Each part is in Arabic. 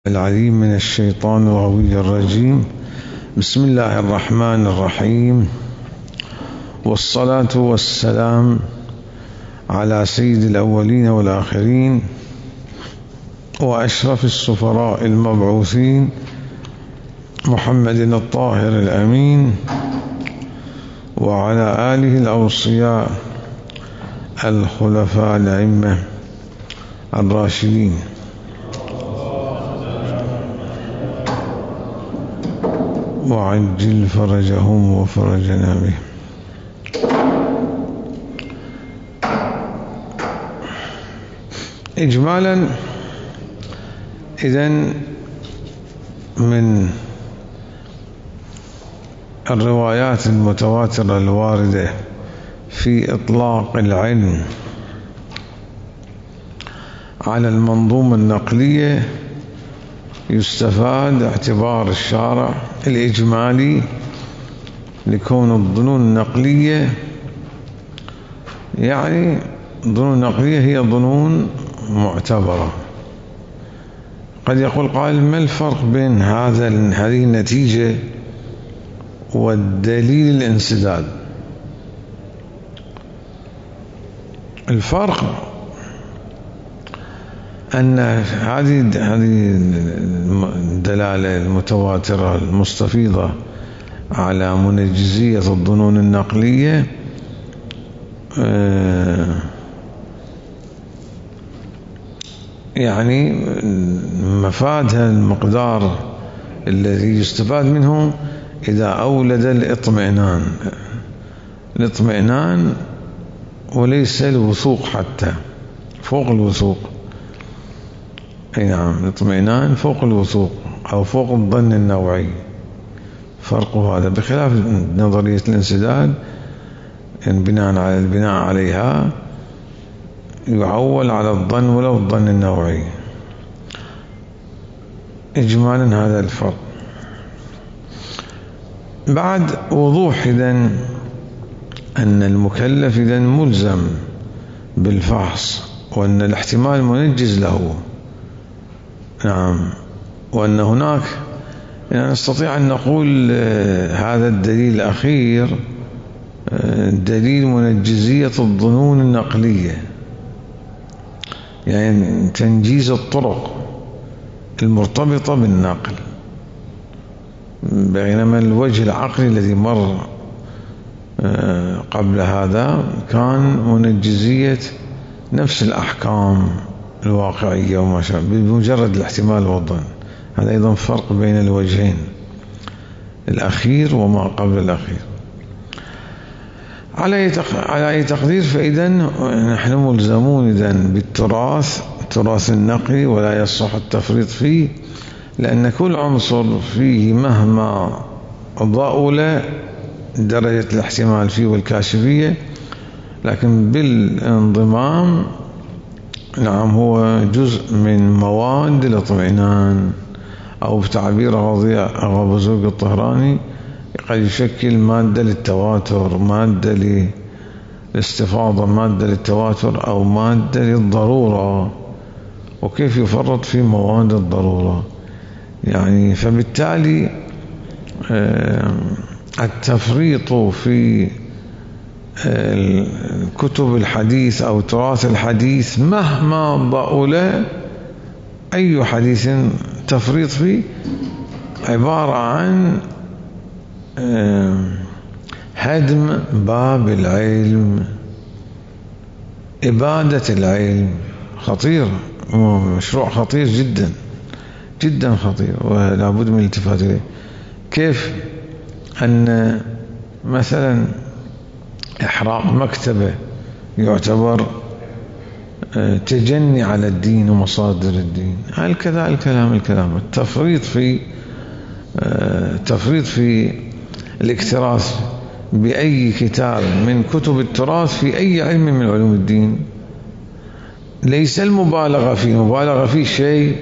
العليم من الشيطان الغوي الرجيم. بسم الله الرحمن الرحيم، والصلاة والسلام على سيد الأولين والآخرين وأشرف السفراء المبعوثين محمد الطاهر الأمين وعلى آله الأوصياء الخلفاء الأئمة الراشدين. وعجل فرجهم وفرجنا به. إجمالا، إذن من الروايات المتواترة الواردة في إطلاق العلم على المنظومة النقلية يستفاد اعتبار الشارع الإجمالي لكون الظنون النقلية، يعني الظنون النقلية هي ظنون معتبرة. قد يقول قائل: ما الفرق بين هذه النتيجة والدليل الانسداد؟ الفرق أن هذه الدلالة المتواترة المستفيضة على منجزية الظنون النقلية يعني مفادها المقدار الذي يستفاد منه إذا أولد الاطمئنان وليس الوثوق، حتى فوق الوثوق. أي نعم، الاطمئنان فوق الوثوق أو فوق الظن النوعي، فرقه هذا، بخلاف نظرية الانسداد البناء عليها يعول على الظن ولو الظن النوعي. إجمالا هذا الفرق. بعد وضوح إذن أن المكلف إذن ملزم بالفحص، وأن الاحتمال منجز له، نعم، وأن هناك يعني نستطيع أن نقول هذا الدليل الأخير دليل منجزية الظنون النقلية، يعني تنجيز الطرق المرتبطة بالنقل، بينما الوجه العقلي الذي مر قبل هذا كان منجزية نفس الأحكام الواقعية وما شابه بمجرد الاحتمال والظن. هذا أيضا فرق بين الوجهين، الأخير وما قبل الأخير. على أي تقدير، فإذا نحن ملزمون إذن بالتراث النقلي، ولا يصح التفريط فيه، لأن كل عنصر فيه مهما ضأل درجة الاحتمال فيه والكاشفية، لكن بالانضمام نعم هو جزء من مواد الاطمئنان، أو بتعبير أغا بزرق الطهراني قد يشكل مادة للتواتر، مادة للاستفاضة، مادة للتواتر، أو مادة للضرورة. وكيف يفرط في مواد الضرورة؟ يعني فبالتالي التفريط في كتب الحديث أو تراث الحديث مهما ضأل أي حديث تفريط فيه عبارة عن هدم باب العلم، إبادة العلم. خطير، مشروع خطير جدا جدا خطير، ولا بد من الالتفات إليه. كيف أن مثلا إحراق مكتبة يعتبر تجني على الدين ومصادر الدين؟ هكذا الكلام التفريط في الاكتراث بأي كتاب من كتب التراث في أي علم من علوم الدين ليس المبالغة فيه شيء،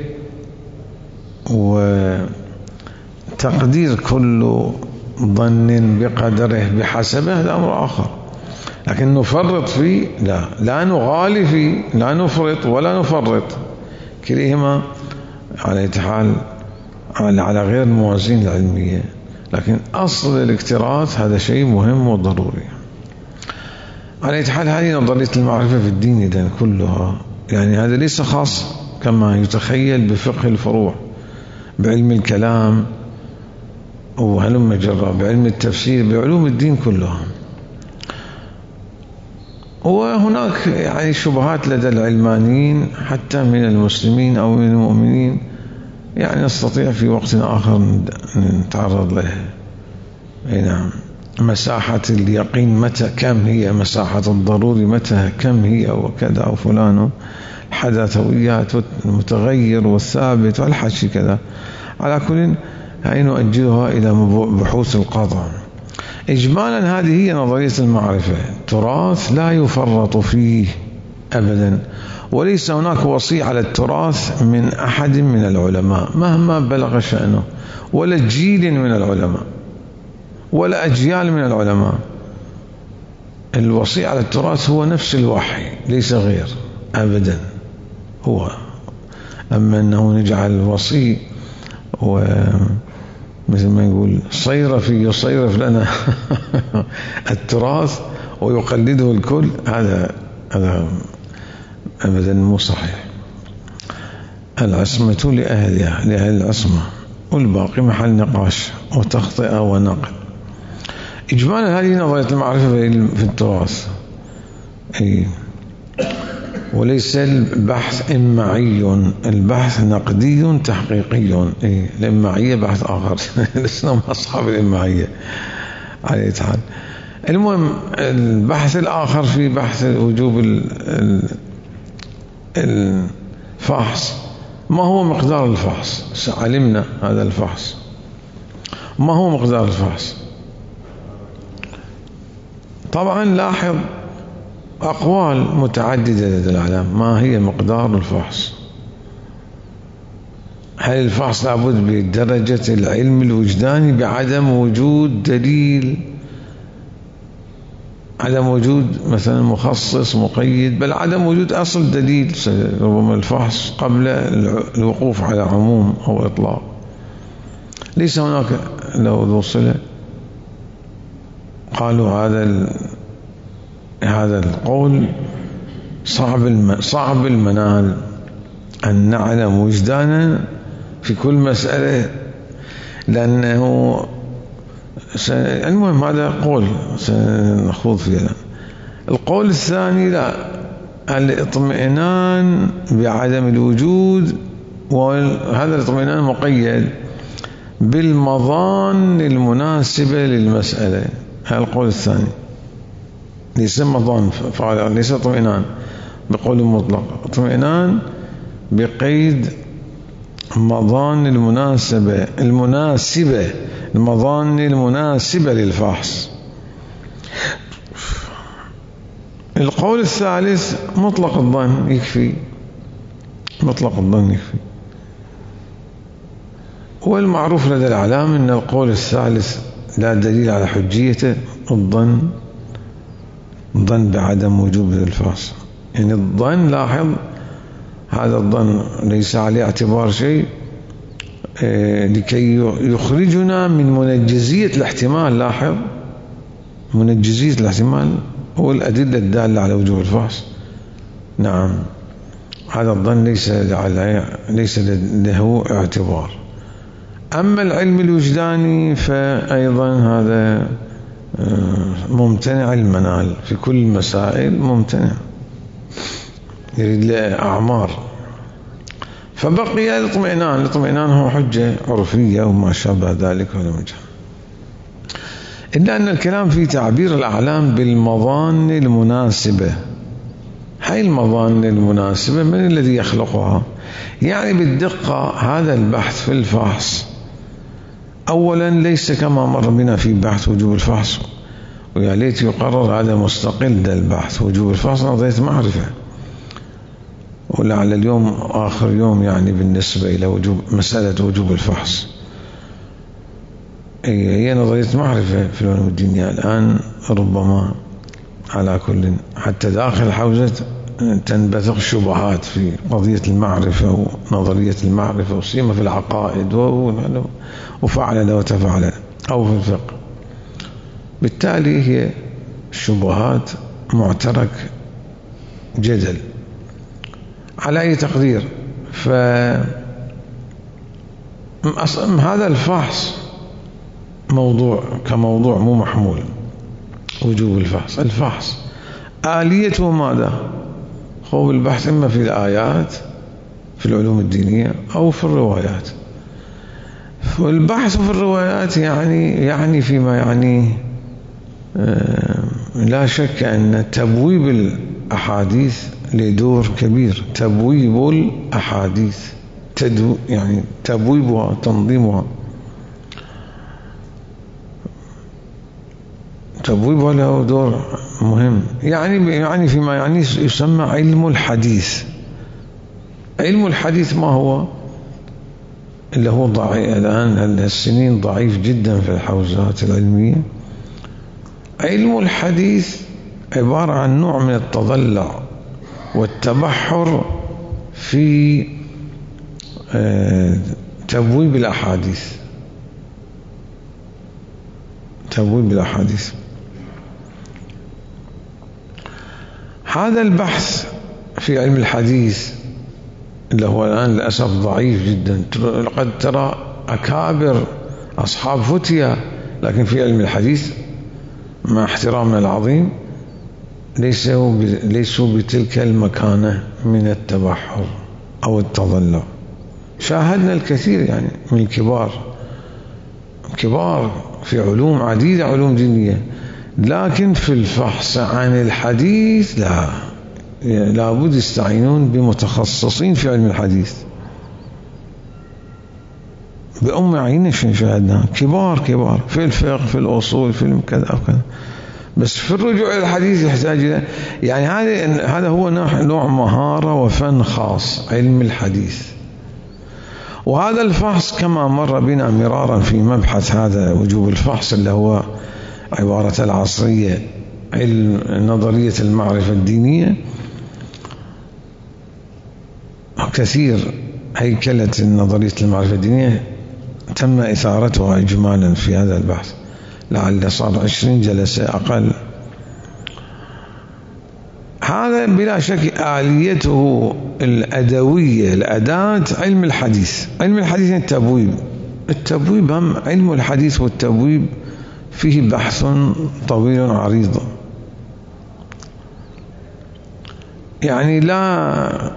وتقدير كل ظن بقدره بحسبه هذا أمر آخر. لكن نفرط فيه لا نغالي فيه، لا نفرط ولا نفرط، كليهما على أي حال على غير الموازين العلمية، لكن أصل الاكتراث هذا شيء مهم وضروري. على أي حال هذه نظرية المعرفة في الدين إذن كلها، يعني هذا ليس خاص كما يتخيل بفقه الفروع، بعلم الكلام وهلم جرى، بعلم التفسير، بعلوم الدين كلها. وهناك يعني شبهات لدى العلمانيين حتى من المسلمين أو من المؤمنين، يعني نستطيع في وقت آخر نتعرض لها. أي نعم. مساحة اليقين متى كم هي، مساحة الضروري متى كم هي، وكذا وفلان، الحداثويات والمتغير والثابت والحشي كذا. على كل هاي نؤجلها إلى بحوث القطع. إجمالا هذه هي نظرية المعرفة، تراث لا يفرط فيه أبدا، وليس هناك وصي على التراث من أحد من العلماء مهما بلغ شأنه، ولا جيل من العلماء ولا أجيال من العلماء. الوصي على التراث هو نفس الوحي ليس غير أبدا هو. أما أنه نجعل الوصي ومثل ما يقول صيرفي يصيرف لنا التراث ويقلده الكل، هذا أبدا مو صحيح. العصمة لأهلها، لأهل العصمة، والباقي محل نقاش وتخطئة ونقد. إجمالا هذه نظرية المعرفة في التراث. وليس البحث إمعي، البحث نقدي تحقيقي. الإمعية بحث آخر لسنا أصحاب الإمعية على أي حال. المهم البحث الآخر في بحث وجوب الفحص. ما هو مقدار الفحص؟ علمنا هذا الفحص، ما هو مقدار الفحص؟ طبعا لاحظ أقوال متعددة لدى العلماء. ما هي مقدار الفحص؟ هل الفحص لابد بدرجة العلم الوجداني بعدم وجود دليل، عدم وجود مثلا مخصص مقيد، بل عدم وجود أصل دليل؟ ربما الفحص قبل الوقوف على عموم أو إطلاق. ليس هناك لو وصل قالوا هذا القول صعب المنال أن نعلم وجدانا في كل مسألة، لأنه المهم هذا قول سنخوض فيه. القول الثاني لا، الاطمئنان بعدم الوجود، وهذا الاطمئنان مقيد بالمظان المناسبة للمسألة. هذا القول الثاني ليس مظان فعلا، ليس اطمئنان بقول مطلق، اطمئنان بقيد مظان المظان المناسبة للفحص. القول الثالث مطلق الظن يكفي، مطلق الظن يكفي. والمعروف لدى العلام أن القول الثالث لا دليل على حجيته، الظن بعدم وجوب الفحص. يعني الظن، لاحظ هذا الظن ليس عليه اعتبار شيء لكي يخرجنا من منجزية الاحتمال. لاحظ منجزية الاحتمال هو الأدلة الدالة على وجوب الفحص. نعم، هذا الظن ليس له اعتبار. أما العلم الوجداني فأيضا هذا ممتنع المنال في كل المسائل، ممتنع، يريد له أعمار. فبقي الاطمئنان هو حجة عرفية وما شابه ذلك ولا مجال. إلا أن الكلام في تعبير الأعلام بالمظان المناسبة. هاي المظان المناسبة من الذي يخلقها؟ يعني بالدقة هذا البحث في الفحص أولا ليس كما مر بنا في بحث وجوب الفحص، ويا ليت يقرر هذا مستقل ده البحث وجوب الفحص نظرية معرفة، ولعل اليوم آخر يوم يعني بالنسبة إلى مسألة وجوب الفحص. هي نظرية معرفة في العلوم الدينية الآن، ربما على كل حتى داخل حوزة تنبثق الشبهات في قضية المعرفة ونظرية المعرفة وسيما في العقائد وفعل وتفعل أو في الفقه. بالتالي هي الشبهات معترك جدل على أي تقدير. هذا الفحص موضوع كموضوع مو محمول وجوب الفحص آليته ماذا؟ هو البحث إما في الآيات في العلوم الدينية أو في الروايات. والبحث في الروايات يعني فيما يعني لا شك أن تبويب الأحاديث له دور كبير. تبويب الأحاديث يعني تبويبها تنظيمها تبويبها له دور مهم. يعني فيما يعني يسمى علم الحديث. علم الحديث ما هو؟ اللي هو ضعيف الآن السنين ضعيف جدا في الحوزات العلمية. علم الحديث عبارة عن نوع من التضلع والتبحر في تبويب الأحاديث. هذا البحث في علم الحديث اللي هو الآن للأسف ضعيف جدا. قد ترى أكابر أصحاب فتية لكن في علم الحديث مع احترامنا العظيم ليسوا بتلك المكانة من التبحر أو التضلع. شاهدنا الكثير يعني من كبار في علوم عديدة، علوم دينية، لكن في الفحص عن الحديث لابد يستعينون بمتخصصين في علم الحديث. بأم عيننا شاهدنا كبار في الفقه في الأصول في كذا أو كذا. بس في الرجوع إلى الحديث يحتاج إلى يعني هذا هو نوع مهارة وفن خاص علم الحديث. وهذا الفحص كما مر بنا مرارا في مبحث هذا وجوب الفحص اللي هو عبارة العصرية علم نظرية المعرفة الدينية، كثير هيكلة نظرية المعرفة الدينية تم إثارتها إجمالا في هذا البحث، لعل صار 20 جلسة أقل. هذا بلا شك آليته الأدوية الأداة علم الحديث. علم الحديث التبويب هم علم الحديث والتبويب فيه بحث طويل عريض. يعني لا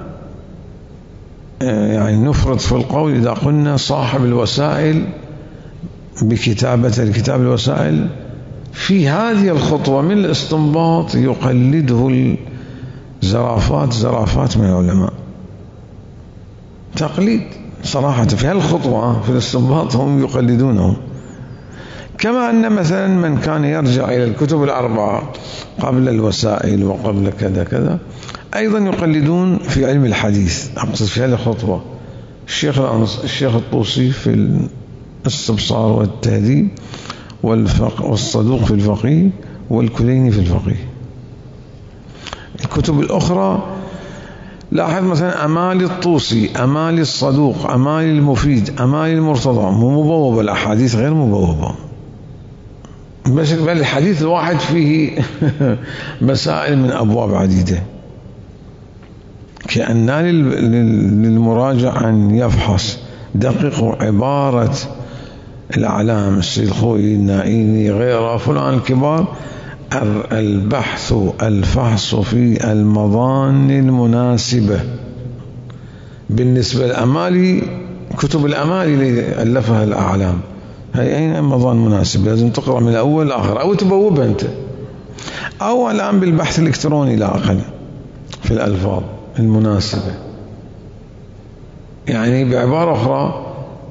يعني نفرط في القول إذا قلنا صاحب الوسائل بكتابة الكتاب الوسائل في هذه الخطوة من الاستنباط يقلده زرافات من العلماء. تقليد صراحة في هالخطوة في الاستنباط هم يقلدونه. كما أن مثلا من كان يرجع إلى الكتب الأربعة قبل الوسائل وقبل كذا كذا أيضا يقلدون في علم الحديث. أقصد في هذه الخطوة الشيخ الطوسي في الاستبصار والتهذيب والصدوق في الفقيه والكليني في الفقيه. الكتب الأخرى لاحظ مثلا أمالي الطوسي، أمالي الصدوق، أمالي المفيد، أمالي المرتضى مبوبة، الأحاديث غير مبوبة. بل الحديث الواحد فيه مسائل من أبواب عديدة. كأن للمراجع أن يفحص دقق عبارة الأعلام السيد الخوئي النائيني غيره فلان الكبار، الفحص في المظان المناسبة. بالنسبة للأمالي كتب الأمالي اللي ألفها الأعلام هي أين مظان مناسب؟ لازم تقرأ من الأول لآخر أو تبوبها أنت، أو الآن بالبحث الإلكتروني لا أقل في الألفاظ المناسبة. يعني بعبارة أخرى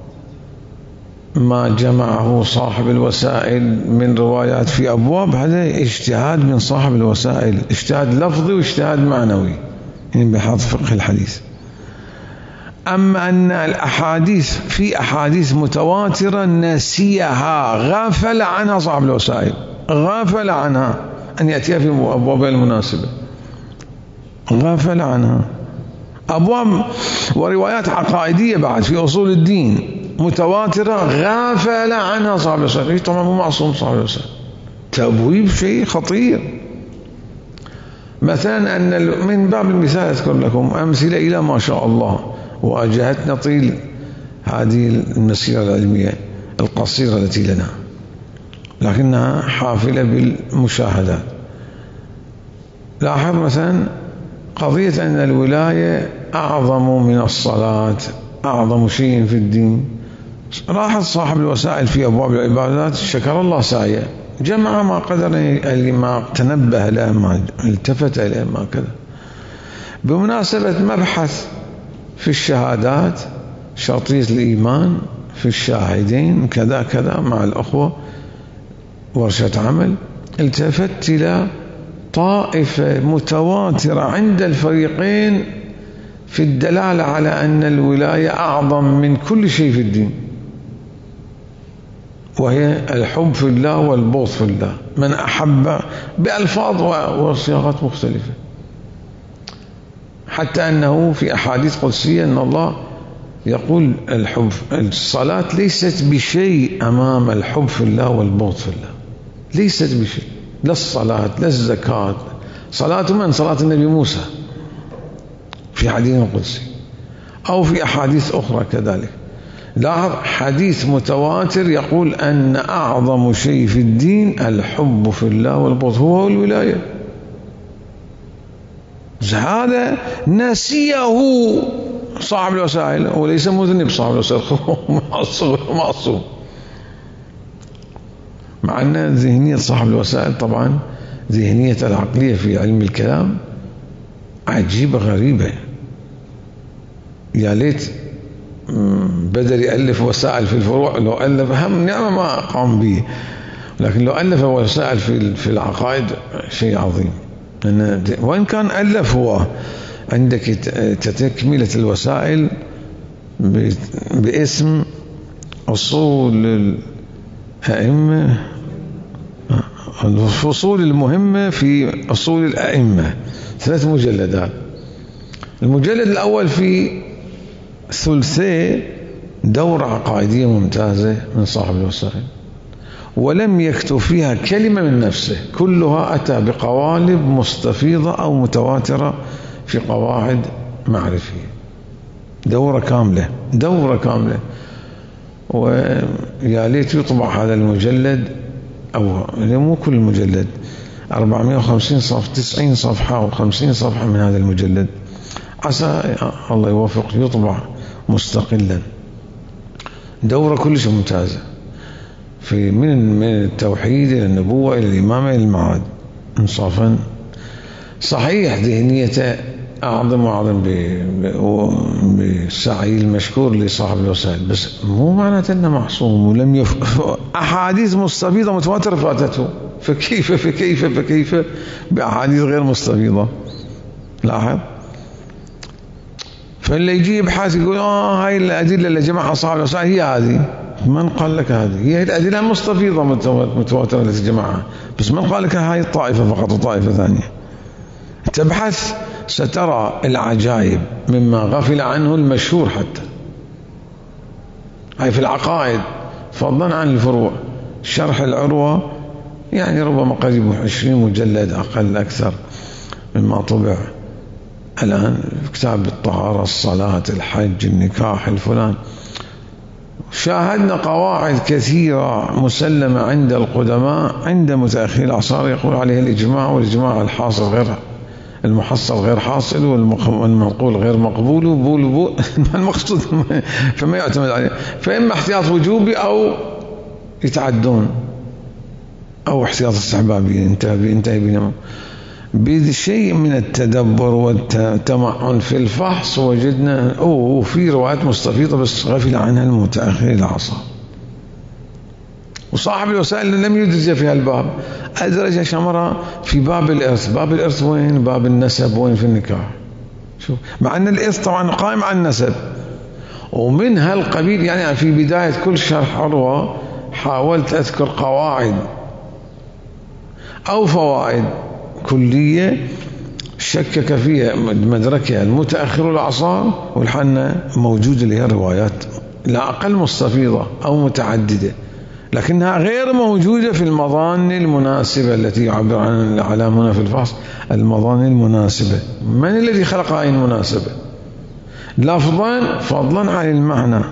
ما جمعه صاحب الوسائل من روايات في أبواب هذا اجتهاد من صاحب الوسائل، اجتهاد لفظي واجتهاد معنوي يعني بحث فقه الحديث. أما أن الأحاديث في أحاديث متواترة نسيها غافل عنها صاحب الوسائل، غافل عنها أن يأتيها في أبوابها المناسبة. غافل عنها. أبواب وروايات عقائدية بعد في أصول الدين متواترة غافل عنها صاحب الوسائل. طبعا مو معصوم صاحب الوسائل. تبويب شيء خطير. مثلا أن من باب المثال أذكر لكم أمثلة إلى ما شاء الله، واجهتنا طيل هذه المسيرة العلمية القصيرة التي لنا، لكنها حافلة بالمشاهدات. لاحظ مثلا قضية أن الولاية أعظم من الصلاة، أعظم شيء في الدين. لاحظ صاحب الوسائل في أبواب العبادات شكر الله سعيه، جمع ما قدر، ما تنبه له، ما التفت إليه، ما كذا. بمناسبة مبحث في الشهادات شرطية الإيمان في الشاهدين كذا كذا مع الأخوة ورشة عمل، التفت إلى طائفة متواترة عند الفريقين في الدلالة على أن الولاية أعظم من كل شيء في الدين، وهي الحب في الله والبغض في الله. من أحب بألفاظ وصياغات مختلفة، حتى أنه في أحاديث قدسية أن الله يقول الصلاة ليست بشيء أمام الحب في الله والبغض في الله، ليست بشيء. لا الصلاة لا الزكاة. صلاة من؟ صلاة النبي موسى في حديث قدسي أو في أحاديث أخرى كذلك. لاحظ حديث متواتر يقول أن أعظم شيء في الدين الحب في الله والبغض، هو الولاية. هذا نسيه صاحب الوسائل، وليس مذنب صاحب الوسائل، معصوم. مع أن ذهنية صاحب الوسائل طبعا ذهنية العقلية في علم الكلام عجيبة غريبة. يا ليت بدل يألف وسائل في الفروع، لو ألف هم نعمة ما قام به، لكن لو ألف وسائل في العقائد شيء عظيم. وإن كان ألف هو عندك تكملة الوسائل باسم أصول الأئمة، الفصول المهمة في أصول الأئمة، 3 مجلدات. المجلد الأول في ثلثي دورة عقائدية ممتازة من صاحب الوسائل، ولم يكتب فيها كلمة من نفسه، كلها أتى بقوالب مستفيضة أو متواترة في قواعد معرفية. دورة كاملة. ويا ليت يطبع هذا المجلد، أو مو كل المجلد، 450 صفحة، 90 صفحة و50 صفحة من هذا المجلد، عسى الله يوفق يطبع مستقلا. دورة كلش ممتازة في من التوحيد إلى النبوة إلى الإمامة إلى المعاد انصافا. صحيح ذهنيته أعظم وأعظم بالسعي المشكور لصاحب الوسائل، بس مو معناته أنه معصوم ولم أحاديث مستفيضة متواترة فاتته، فكيف بأحاديث غير مستفيضة. لاحظ، فاللي يجي يبحث يقول هاي الأدلة اللي جمعها صاحب الوسائل هي هذه. من قال لك هذه؟ هي الأدلة المستفيضة متواترة التي جمعها، بس من قال لك هاي الطائفة فقط وطائفة ثانية؟ تبحث سترى العجائب مما غفل عنه المشهور. حتى هاي في العقائد فضلا عن الفروع. شرح العروة يعني ربما قريب 20 مجلد أقل أكثر مما طبع الآن. كتاب الطهارة، الصلاة، الحج، النكاح، الفلان. شاهدنا قواعد كثيرة مسلمة عند القدماء، عند متأخري الأعصار يقول عليه الإجماع، والإجماع الحاصل غير المحصل غير حاصل، والمنقول غير مقبول، المقصود فما يعتمد عليه. فإما احتياط وجوبي أو يتعدون، أو احتياط استحبابي ينتهي بينهم. بشيء من التدبر والتمعن في الفحص وجدنا في روايات مستفيضة بس غفل عنها المتأخرين العصر. وصاحب الوسائل لم يدرج في هالباب، أدرج شمرة في باب الإرث. باب الإرث وين؟ باب النسب وين؟ في النكاح. شوف، مع أن الإرث طبعا قائم على النسب ومن هالقبيل. يعني في بداية كل شرح عروة حاولت أذكر قواعد أو فوائد كلية شكك فيها مدركها المتأخر الأعصار، والحنة موجودة لها روايات لا أقل مستفيضة أو متعددة، لكنها غير موجودة في المظان المناسبة التي يعبر عن الإعلام هنا في الفحص. المظان المناسبة، من الذي خلق هذه المناسبة؟ لفظا فضلا عن المعنى،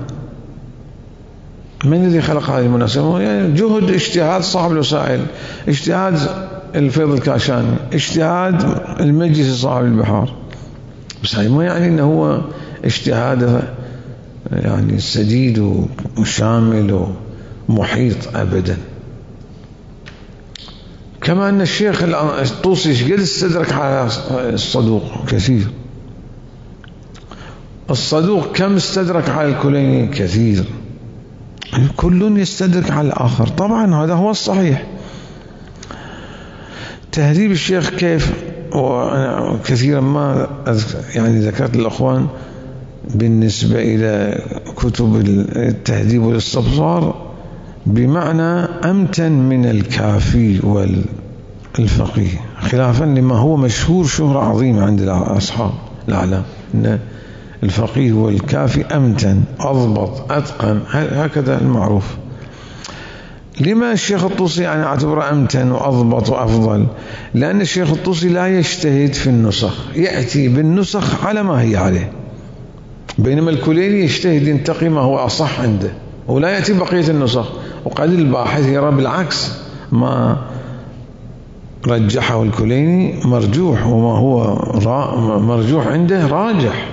من الذي خلق هذه المناسبة؟ يعني جهد اجتهاد صاحب الوسائل، اجتهاد الفيض الكاشاني، اجتهاد المجلس صاحب البحار، بس هذا ما يعني انه هو اجتهاد يعني سديد وشامل ومحيط ابدا. كما ان الشيخ الطوسي قد استدرك على الصدوق كثير، الصدوق كم استدرك على الكليني كثير، كل يستدرك على الآخر. طبعا هذا هو الصحيح. تهذيب الشيخ كيف، وأنا كثيرا ما يعني ذكرت الأخوان بالنسبة إلى كتب التهذيب والاستبصار بمعنى أمتن من الكافي والفقيه، خلافا لما هو مشهور شهرة عظيمة عند أصحاب الأعلام، أن الفقيه والكافي أمتن أضبط أتقن، هكذا المعروف. لما الشيخ الطوسي أنا أعتبره أمتن وأضبط وأفضل؟ لأن الشيخ الطوسي لا يجتهد في النسخ، يأتي بالنسخ على ما هي عليه، بينما الكليني يجتهد ينتقي ما هو أصح عنده ولا يأتي بقية النسخ. وقد الباحث يرى بالعكس، ما رجحه الكليني مرجوح، وما هو مرجوح عنده راجح.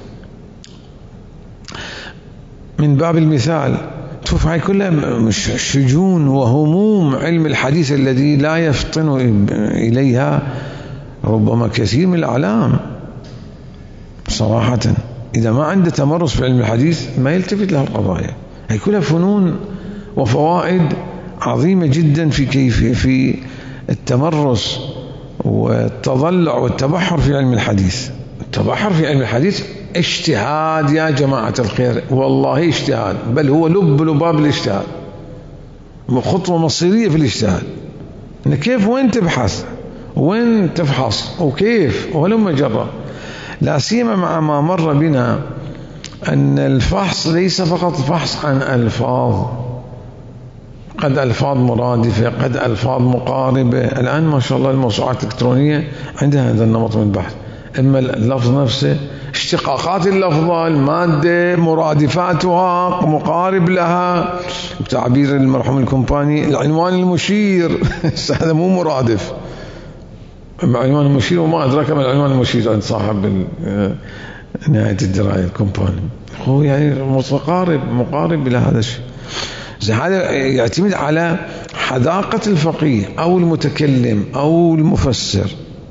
من باب المثال تشوف هاي كلها شجون وهموم علم الحديث الذي لا يفطن إليها ربما كثير من الأعلام صراحة. إذا ما عنده تمرس في علم الحديث ما يلتفت له القضايا. هاي كلها فنون وفوائد عظيمة جدا في التمرس والتضلع والتبحر في علم الحديث. التبحر في علم الحديث اجتهاد يا جماعة الخير، والله اجتهاد، بل هو لباب الاجتهاد، خطوة مصيرية في الاجتهاد. إن كيف وين تبحث وين تفحص وكيف ولما جرى، لا سيما مع ما مر بنا أن الفحص ليس فقط فحص عن ألفاظ، قد ألفاظ مرادفة، قد ألفاظ مقاربة. الآن ما شاء الله الموسوعات الإلكترونية عندها هذا النمط من البحث، إما اللفظ نفسه، اشتقاقات اللفظة، المادة، مرادفاتها، مقارب لها، بتعبير المرحوم الكومباني العنوان المشير هذا مو مرادف، عنوان المشير وما أدراك ما العنوان المشير عند صاحب نهاية الدراية الكومباني، هو يعني مقارب إلى هذا الشيء. هذا يعتمد على حذاقة الفقيه أو المتكلم أو المفسر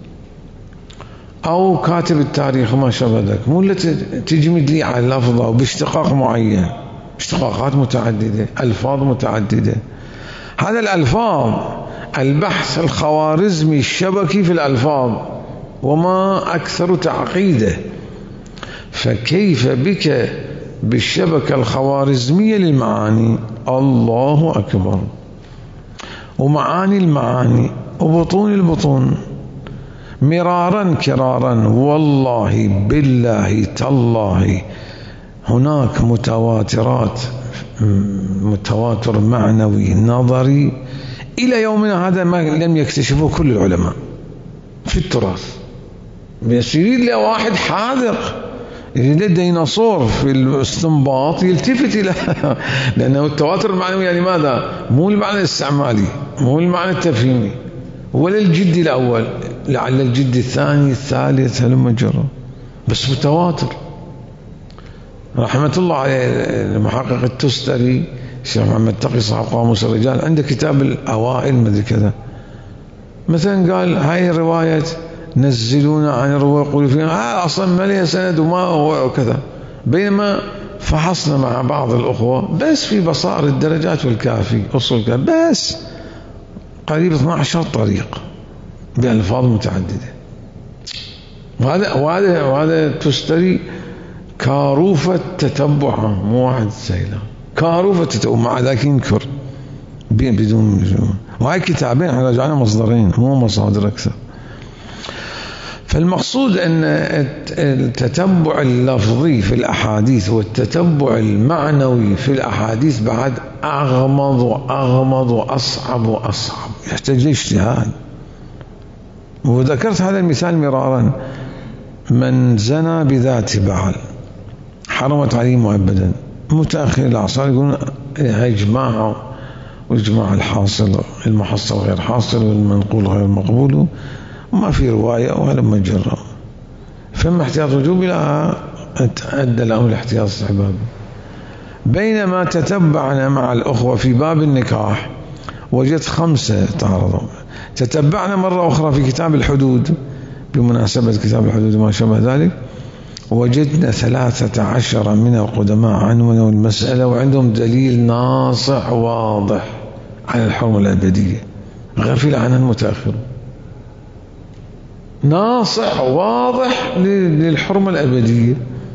أو كاتب التاريخ وما شابه ذلك، مو اللي تجمد لي على لفظة وباشتقاق معين، اشتقاقات متعددة، ألفاظ متعددة. هذا الألفاظ البحث الخوارزمي الشبكي في الألفاظ وما أكثر تعقيده، فكيف بك بالشبكة الخوارزمية للمعاني؟ الله أكبر. ومعاني المعاني وبطون البطون مرارا كرارا، والله بالله تالله هناك متواترات، متواتر معنوي نظري إلى يومنا هذا ما لم يكتشفه كل العلماء في التراث. يصير له واحد حاذق يريد الديناصور في الاستنباط يلتفت إلى لأنه التواتر المعنوي يعني ماذا؟ مو المعنى الاستعمالي، مو المعنى التفهيمي، ولا الجد الأول، لعل الجد الثاني الثالث هلما جرى، بس متواتر. رحمة الله عليه المحقق التستري الشيخ محمد تقي صاحب قاموس الرجال عنده كتاب الأوائل مدري كذا، مثلا قال هاي الرواية نزلونا عن الرواية يقولوا فيها أصلا ما لها سند وما هو وكذا، بينما فحصنا مع بعض الأخوة بس في بصائر الدرجات والكافي أصول الكافي بس قريب 12 طريق بألفاظ متعددة. وهذا تستري كاروفة تتبعها، مو واحد سيلة، كاروفة تتبع، مع ذلك ينكر بدون. وهاي كتابين احنا رجعنا مصدرين مو مصادر أكثر. فالمقصود أن التتبع اللفظي في الأحاديث والتتبع المعنوي في الأحاديث بعد أغمض وأغمض وأصعب وأصعب، يحتاج لاجتهاد. وذكرت هذا المثال مرارا: من زنى بذات بعل حرمت عليه مؤبدا. متأخر الأعصار يقولون إجماع، وإجماع الحاصل المحصل غير حاصل والمنقول غير مقبول وما في رواية ولما جرى، فما احتياط وجوب لها أدى لهم الاحتياط استحباب. بينما تتبعنا مع الأخوة في باب النكاح وجدت 5 تعرضوا. تتبعنا مرة أخرى في كتاب الحدود بمناسبة كتاب الحدود وما شابه ذلك، وجدنا 13 من القدماء عنونوا المسألة وعندهم دليل ناصع واضح عن الحرمة الأبدية، غفل عنها المتأخر. ناصع واضح للحرمة الأبدية،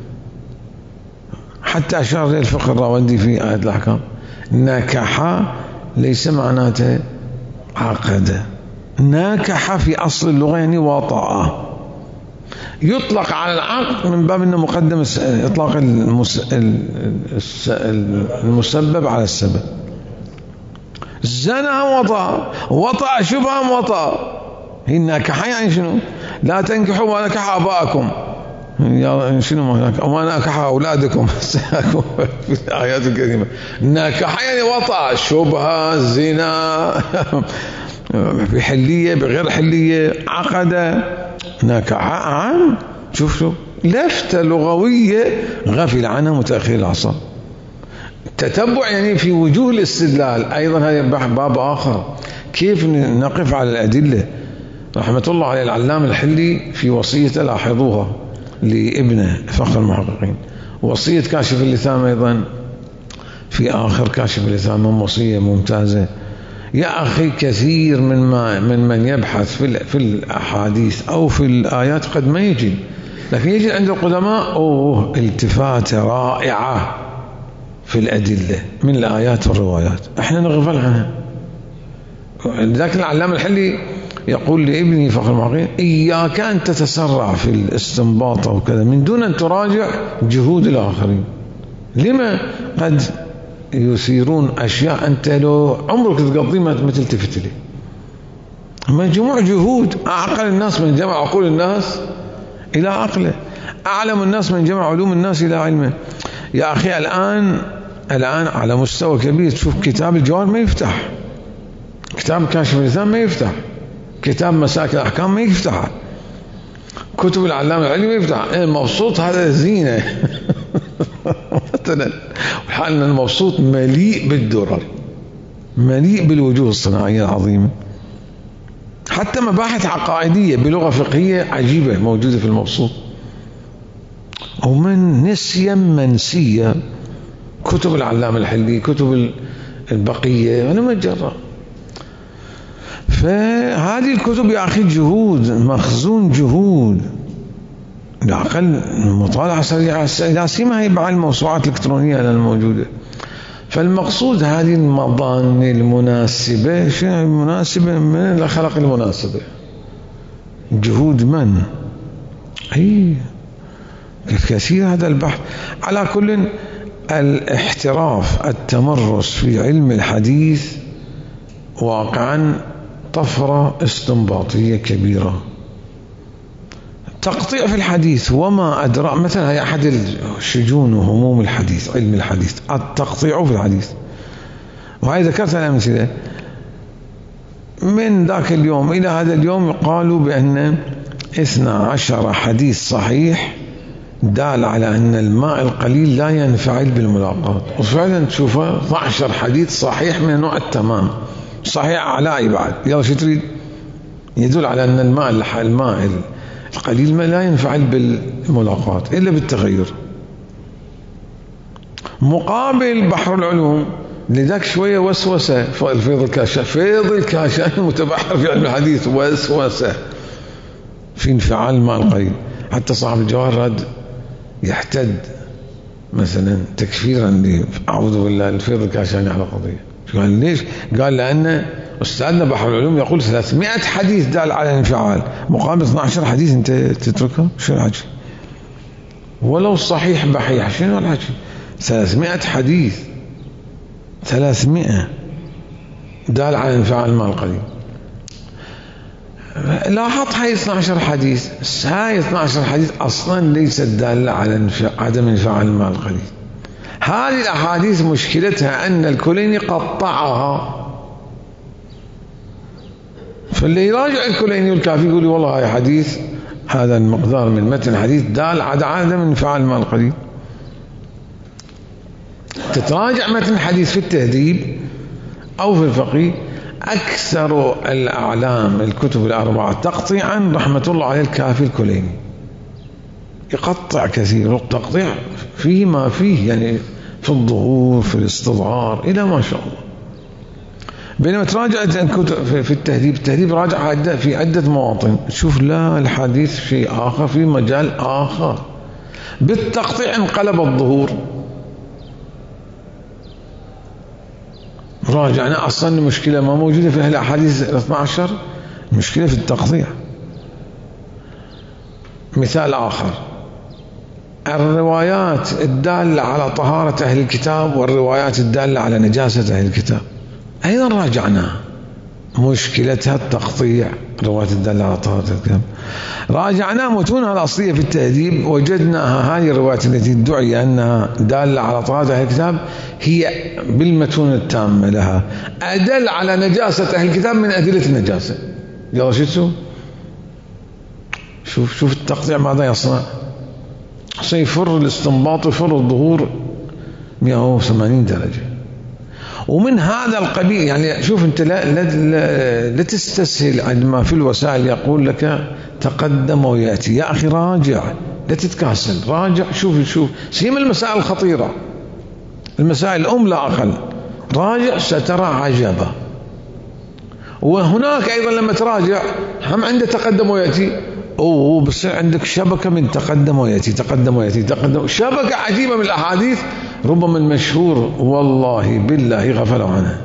حتى أشار إلى الفقه الراوندي في آية الأحكام: نكح ليس معناته عقد. ناكح في أصل اللغة يعني وطأ، يطلق على العقد من باب أنه مقدم إطلاق المسبب على السبب. زنا وطأ، وطأ شبه وطأ. هي الناكحة يعني شنو؟ لا تنكحوا ما نكح آباءكم، شنو ما نكح أولادكم في الآيات الكريمة. الناكحة يعني وطأ، شبهة، زنا، بحلية بغير حلية، عقد، ناكحة عام. شوف لفتة لغوية غفل عنها متأخر العصر. التتبع يعني في وجوه الاستدلال أيضا، هذا باب آخر، كيف نقف على الأدلة. رحمة الله عليه العلام الحلي في وصية لاحظوها لابنه فخر المحققين، وصية كاشف اللثام أيضا في آخر كاشف اللثام، وصية ممتازة. يا أخي كثير من يبحث في الأحاديث أو في الآيات قد ما يجي، لكن يجي عند القدماء التفاتة رائعة في الأدلة من الآيات والروايات، احنا نغفل عنها. لذلك العلام الحلي يقول لابني فخر المحققين: إياك أن تتسرع في الاستنباط وكذا من دون أن تراجع جهود الآخرين. لما قد يثيرون أشياء أنت لو عمرك تقضي ما تلتفت لي. مجموع جهود. أعقل الناس من جمع عقول الناس إلى عقله، أعلم الناس من جمع علوم الناس إلى علمه. يا أخي الآن على مستوى كبير، تشوف كتاب الجوار ما يفتح، كتاب كاشف اللثام ما يفتح، كتاب مساك الأحكام ما يفتح، كتب العلامة العلمي ما يفتح. المبسوط هذا زينة مثلا، وحالنا المبسوط مليء بالدرر، مليء بالوجوه الصناعية العظيمة. حتى مباحث عقائدية بلغة فقهية عجيبة موجودة في المبسوط. ومن نسيا منسية كتب العلامة الحلي، كتب البقية، أنا مجرى. فهذه الكتب يا أخي جهود، مخزون جهود. الأقل مطالعة سريعة، لا سيما هي بعض الموسوعات الإلكترونية الموجودة. فالمقصود هذه المظان المناسبة. شنو المناسبة؟ من اللي خلق المناسبة؟ جهود من؟ كثير هذا البحث. على كل، الاحتراف، التمرس في علم الحديث واقعا طفرة استنباطية كبيرة. تقطيع في الحديث وما أدرى، مثلا هي أحد الشجون وهموم الحديث، علم الحديث، التقطيع في الحديث. وهي ذكرت الأمثلة من ذاك اليوم إلى هذا اليوم. قالوا بأن 12 حديث صحيح دال على أن الماء القليل لا ينفعل بالملاقات، وفعلا تشوفه 12 حديث صحيح من نوع التمام، صحيح علاء بعد. يلا شو تريد؟ يدل على أن الماء القليل ما لا ينفعل بالملاقات إلا بالتغير. مقابل بحر العلوم، لذلك شوية وسوسة فيض الكاشان المتبحر في علم الحديث، وسوسة في انفعال الماء القليل. حتى صاحب الجواهر رد يحتد مثلا تكفيرا أعوذ بالله الفيض الكاشاني على قضية. قال ليش؟ قال لأن أستاذنا بحر العلوم يقول 300 حديث دال على الانفعال مقابل 12 حديث أنت تتركه. شو الحكي؟ ولو صحيح بحيح شنو الحكي؟ 300 حديث 300 دال على الانفعال مع القليل. لاحظ هاي 12 حديث، هاي 12 حديث أصلا ليست دالة على عدم انفعال مع القليل. هذه الأحاديث مشكلتها أن الكليني قطعها، فاللي يراجع الكليني والكافي يقول والله هاي حديث هذا المقدار من متن حديث دال على عدم انفعال مع القليل. تتراجع متن حديث في التهذيب أو في الفقه، أكثر الأعلام الكتب الأربعة تقطيعا رحمة الله عليه الكافي الكليني، يقطع كثير، التقطيع فيه ما فيه يعني في الظهور في الاستظهار إلى ما شاء الله. بينما تراجع الكتب في التهذيب راجع في عدة مواطن تشوف لا الحديث شيء آخر في مجال آخر، بالتقطيع انقلب الظهور. راجعنا أصلا المشكلة ما موجودة في الأحاديث 12، المشكلة في التقطيع. مثال آخر، الروايات الدالة على طهارة أهل الكتاب والروايات الدالة على نجاسة أهل الكتاب أيضا راجعناها، مشكلتها التقطيع. الروايات الدالة على طهارة أهل الكتاب راجعناها متونها الأصلية في التهذيب، وجدناها هذه الروايات التي ادعي أنها دالة على طهارة أهل الكتاب هي بالمتون التامة لها أدل على نجاسة أهل الكتاب من أدلة النجاسة. يلا شو تسوي؟ شوف التقطيع ماذا يصنع، سيفر الاستنباط يفر الظهور 180 درجة. ومن هذا القبيل يعني شوف انت لا تستسهل عندما في الوسائل يقول لك تقدم ويأتي. يا أخي راجع، لا تتكاسل، راجع شوف سيما المسائل الخطيرة، المسائل الأم لا أقل، راجع سترى عجبا. وهناك أيضا لما تراجع هم عنده تقدم ويأتي، بس عندك شبكة من تقدم ويأتي شبكة عجيبة من الأحاديث، ربما المشهور والله بالله غفلوا عنها.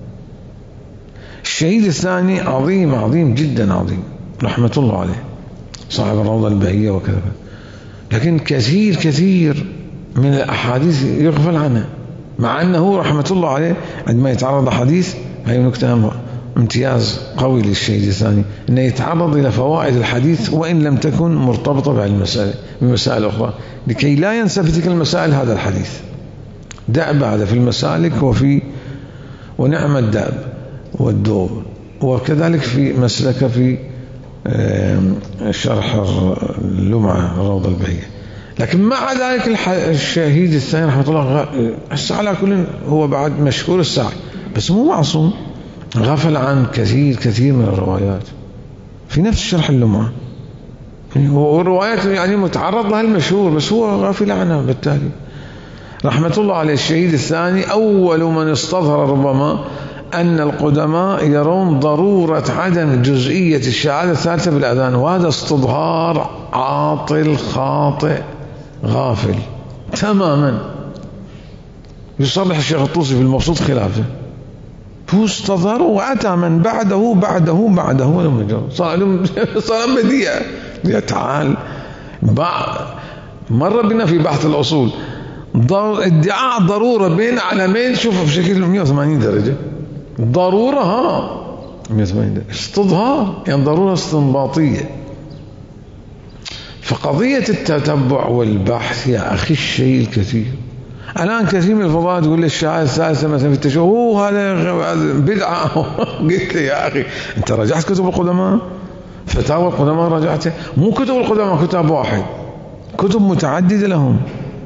الشهيد الثاني عظيم جدا عظيم رحمة الله عليه، صاحب الروضة البهية وكذا، لكن كثير من الأحاديث يغفل عنها، مع أنه رحمة الله عليه عندما يتعرض حديث، هي نكتة امتياز قوي للشهيد الثاني، أنه يتعرض إلى فوائد الحديث وإن لم تكن مرتبطة بمسائل أخرى، لكي لا ينسى في تلك المسائل هذا الحديث. دأب هذا في المسالك ونعم الدأب والدور، وكذلك في مسلك في شرح اللمعة الروضة البهية. لكن مع ذلك الشهيد الثاني رحمة الله على كل هو بعد مشهور الساعي، بس مو معصوم، غفل عن كثير من الروايات في نفس شرح اللمعة، والروايات يعني متعرض لها المشهور بس هو غافل عنها. بالتالي رحمة الله عليه الشهيد الثاني أول من استظهر ربما أن القدماء يرون ضرورة عدم جزئية الشهادة الثالثة بالأذان، وهذا استظهار عاطل خاطئ غافل تماما، يصرح الشيخ الطوسي في المبسوط خلافه. هو استظهر وأتى من بعده ولم يجرب، صار بديع. يا تعال مر بنا في بحث الأصول ادعاء ضرورة بين علمين، شوف بشكل 180 درجة ضرورة 180 درجة استظهار، يعني ضرورة استنباطية. فقضية التتبع والبحث يا أخي الشيء الكثير. الآن كثير من الفضائل تقول لي الشهادة الثالثة مثلا في التشهد هذا بدعة. قلت لي يا أخي أنت رجعت كتب القدماء، فتاوى القدماء رجعتها، مو كتب القدماء كتاب واحد، كتب متعددة لهم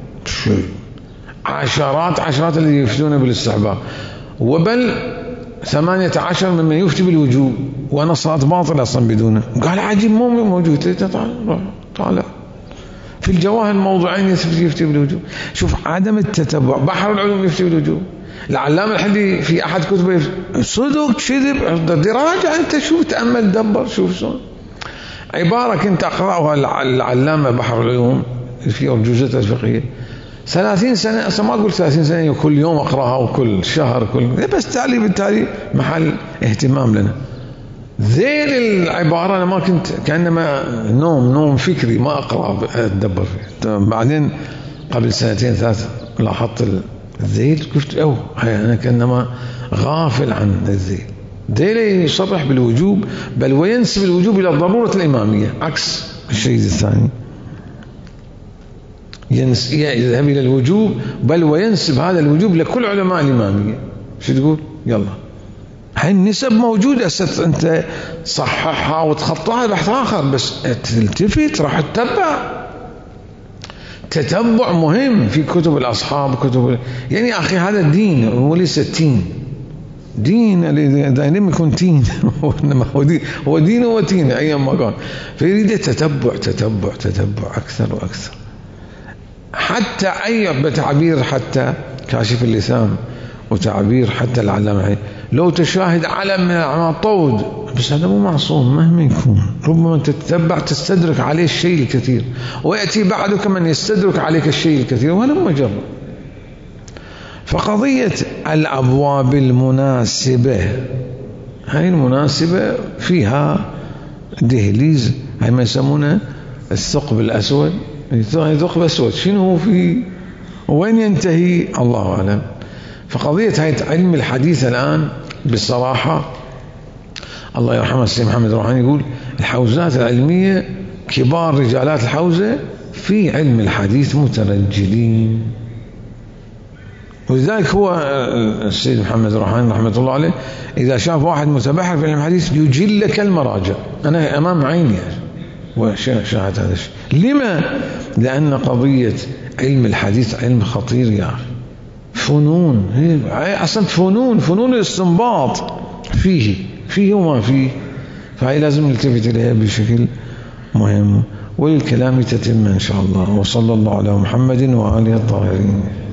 عشرات اللي يفتون بالاستحباب، وبل 18 ممن يفتي بالوجوب، وانا صلاه باطل اصلا بدونه. قال عجيب مو موجود، طالع في الجواهر موضوعين يفتي بالوجوب. شوف عدم التتبع. بحر العلوم يفتي بالوجوب، العلامة الحدي في احد كتبه صدق كذب، راجع انت شوف تأمل دبر شوف شلون. عبارة كنت اقرأها العلامة بحر العلوم في أرجوزته الفقهية، 30 سنة أصلا ما أقول 30 سنة كل يوم أقرأها وكل شهر بس تعلي بالتالي محل اهتمام لنا. ذيل العبارة أنا ما كنت كأنما نوم فكري ما أقرأ أتدبر فيه. بعدين قبل 2 3 لاحظت الذيل قلت أنا كأنما غافل عن الذيل. ذيل يصرح بالوجوب بل وينسب الوجوب إلى ضرورة الإمامية عكس الشيء الثاني، يذهب إلى الوجوب بل وينسب هذا الوجوب لكل علماء الإمامية. شو تقول؟ يلا هاي النسب موجودة، أنت تصححها وتخطاها بحث آخر، بس تلتفت راح تتبع مهم في كتب الأصحاب يعني أخي هذا الدين وليس التين. دين إذا لم يكن تين هو دين وتين أيام ما كان، فيريد تتبع أكثر وأكثر، حتى أي بتعبير حتى كاشف اللسان وتعبير حتى العلامة لو تشاهد علم من العلماء طود، بس هذا مو معصوم مهما يكون، ربما تتبع تستدرك عليه الشيء الكثير ويأتي بعدك من يستدرك عليك الشيء الكثير وهذا مجرد. فقضية الأبواب المناسبة، هاي المناسبة فيها دهليز، هاي ما يسمونه الثقب الأسود. ثقب أسود شنو هو فيه وين ينتهي الله أعلم. فقضية هاي علم الحديث الآن بصراحة الله يرحمه السيد محمد روحاني يقول الحوزات العلمية كبار رجالات الحوزة في علم الحديث مترجلين، ولذلك هو السيد محمد روحاني رحمة الله عليه إذا شاف واحد متبحر في علم الحديث يجل لك المراجع. أنا أمام عيني وشاهد هذا الشيء. لما؟ لأن قضية علم الحديث علم خطير يا أخي، فنون، أصلا فنون الاستنباط فيه وما فيه، فهي لازم نلتفت إليها بشكل مهم. وللكلام تتم إن شاء الله. وصلى الله على محمد وآله الطاهرين.